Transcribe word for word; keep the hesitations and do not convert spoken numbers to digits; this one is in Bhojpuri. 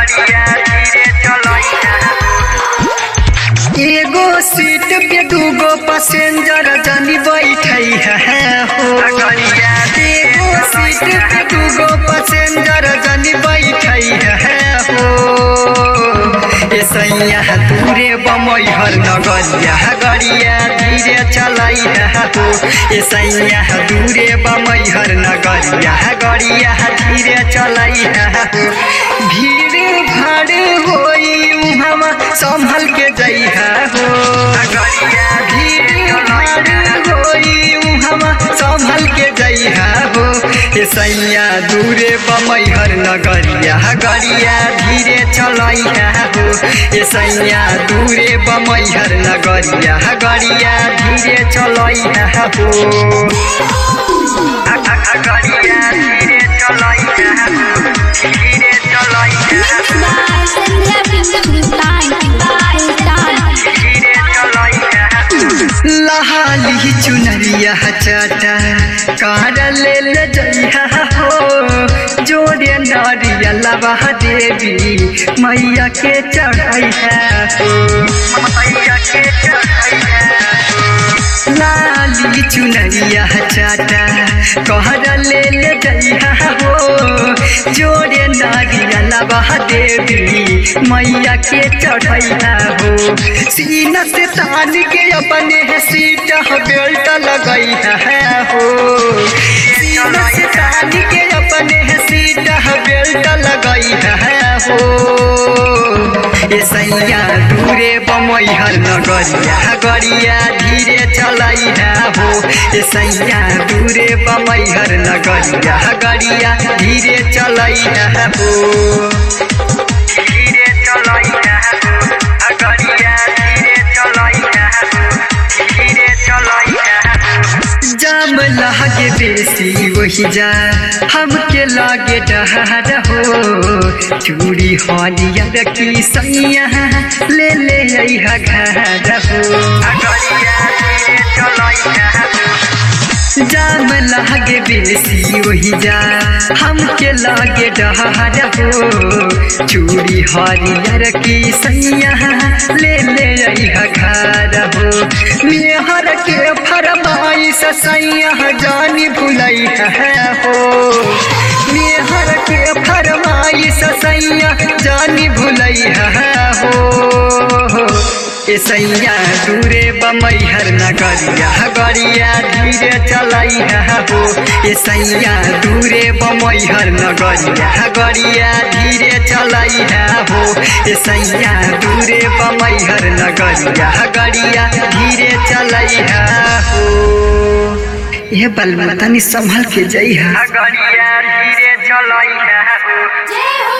गड़िया धीरे चलैया एगो सीट पे दूगो पैसेंजर जानी बैठई है हो गड़िया एगो सीट पे दूगो पैसेंजर जानी बैठई है हो ऐसैया दूरे बमैहर नगरिया गड़िया धीरे चलाई है हो ऐसैया दूरे बमैहर नगरिया गड़िया धीरे चलाई है हो भीड़ भाड़ होई उहाँ संभल के जइहा हो गड़िया भीड़ भाड़ होई उहाँ संभल के जइहा हो ऐसैया दूरे बमैहर नगरिया गड़िया धीरे चलैहा हो ऐसैया दूरे बमैहर नगरिया गड़िया धीरे चलैहा हो गड़िया धीरे चलैया धीरे चलैया धीरे चलैया लहाली चुनरिया चाटा कार ले ले जइहा हो जोड़े नारिया लबा देवी मैया के चढ़ाई है हो मैया के चढ़ैया लाली चुनरिया चाटा कहर ले ले जइहा हो जोड़े नारिया लबा देवी मैया के चढ़ैया हो सीना से तान के अपने सीट बेल्ट लगई है हो सीना से तान के अपने सीट बेल्ट लगई है हो ऐसैया दूरे बमैहर नगरिया गड़िया धीरे चलाई है हो ऐसैया दूरे बमैहर नगरिया गड़िया धीरे चलाई है हो धीरे चलैया गड़िया धीरे चलैया धीरे चलैया जाम लागे बेसी वही जा हमके लागे डहर हो चूड़ी हरियर की सैया ले ले अइहा घर हो गड़िया धीरे चलैया जाम लागे बेसी वही जा हमके लागे डहर हो चूड़ी हरियर की सैया ले ले अइहा घर हो मेहर के फरमाइश सैया जानी भुलई है हो मेहर के फरमाइश सैया जानी भुलई है हो ऐसैया दूरे बमैहर नगरिया गड़िया धीरे चलाई है हो ऐसैया दूरे बमैहर नगरिया गड़िया धीरे चलाई है हो ऐसैया दूरे बमैहर नगरिया गड़िया धीरे चलाई है हो ये बलमा तनी संभल के जइहा गड़िया धीरे चलैया